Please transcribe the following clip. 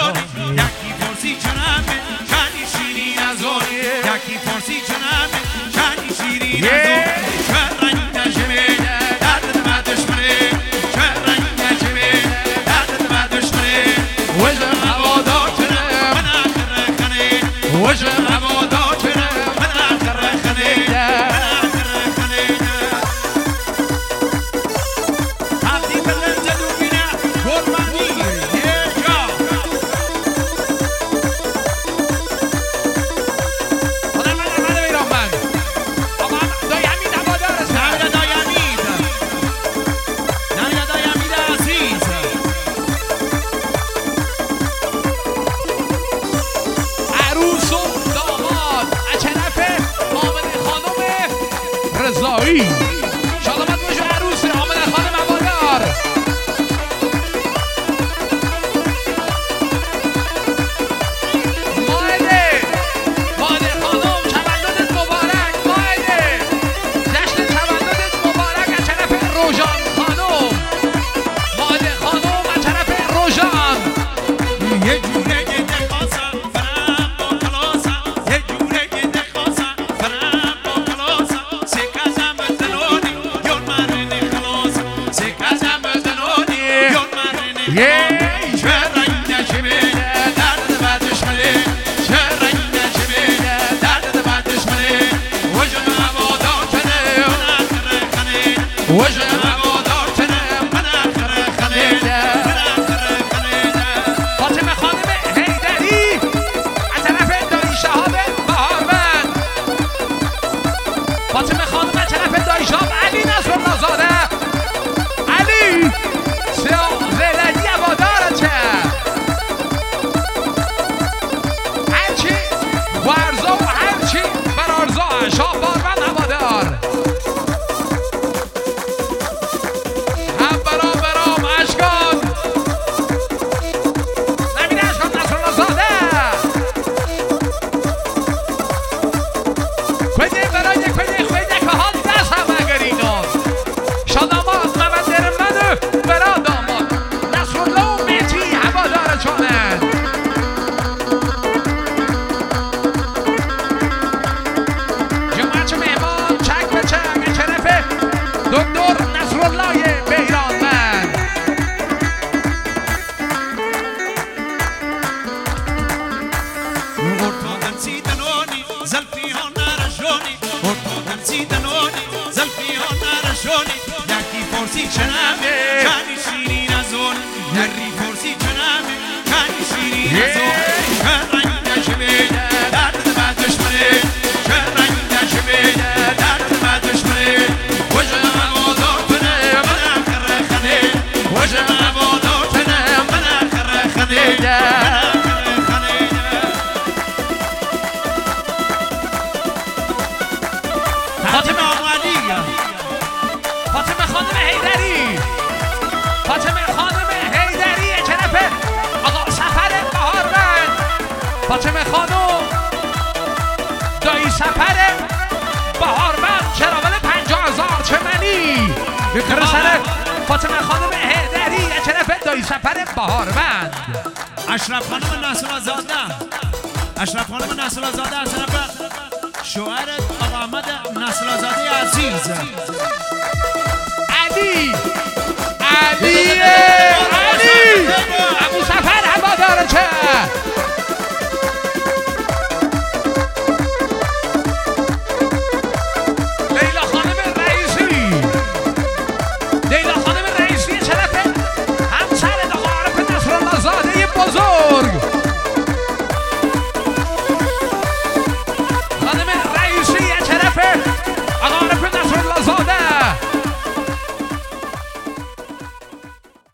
نشانی یکی پرسی چنمه شنی شیرین از اونی یکی پرسی چنمه شنی شیرین از اونی چه رنگ نجمه درد ما دشمنه چه رنگ نجمه درد ما دشمنه وجه هوادارتنه من آخر خنه وجه هوادارتنه من آخر خنه شادمت باشه عروس آمنه خانم هوادار ماهده خانم تولدت مبارک ماهده جشن تولدت مبارک از طرف روژان خانم ماهده خانم از طرف روژان یه جوره که نخواستم فرم با کلاسم یه جوره که نخواستم فرم با کلاسم سکازم بزنونی یون مرنه خلاصم سکازم بزنونی یون مرنه خلاصم چه رنگ نجمه درد بعدش مله چه رنگ نجمه درد بعدش مله وجه هوادارتنه من آخر خنه وجه هوادارتنه من آخر خنه من آخر خنه فاطمه خانم حیدری از طرف دایی شهاب بهارمند فاطمه خانم از طرف دایی شهاب علی نصرالله زاده علی زیلگی هوادارت چه هرچی ورزا و هرچی برارزا شاه بارمند هوادار هم برام اشکان نمید اشکان نصرالله زاده کنه برای کنه که حال دست هم اگرینون شادامات ممدر منو برا داماد نصرالله و میتی هوادار چانه جمعه چه مهمان چک به چک شرف دکتر نصرالله بیرانمند ارتادن سیدنونی زلفی ها نرشونی ارتادن سیدنونی زلفی ها نرشونی یکی پرسی چنمه چنی شیرین از اون یکی پرسی چنمه چنی شیرین از اون چه رنگ نجمه درد بعدش مله چه رنگ نجمه درد بعدش مله وجه هوادارتنه من آخر خنه وجه هوادارتنه من آخر خنه فاطمه آمدی فاطمه خانم حیدری فاطمه خانم حیدری طرف آقا سفر بهارمند فاطمه خانم دایی سفر بهارمند چراول 50,000 چمنی بکره سر فاطمه خانم حیدری طرف دایی سفر بهارمند اشرف خانم نصرالزاده اشرف خانم نصرالزاده از طرف شوهر آقا احمد نصرالزاده عزیز علی علی علی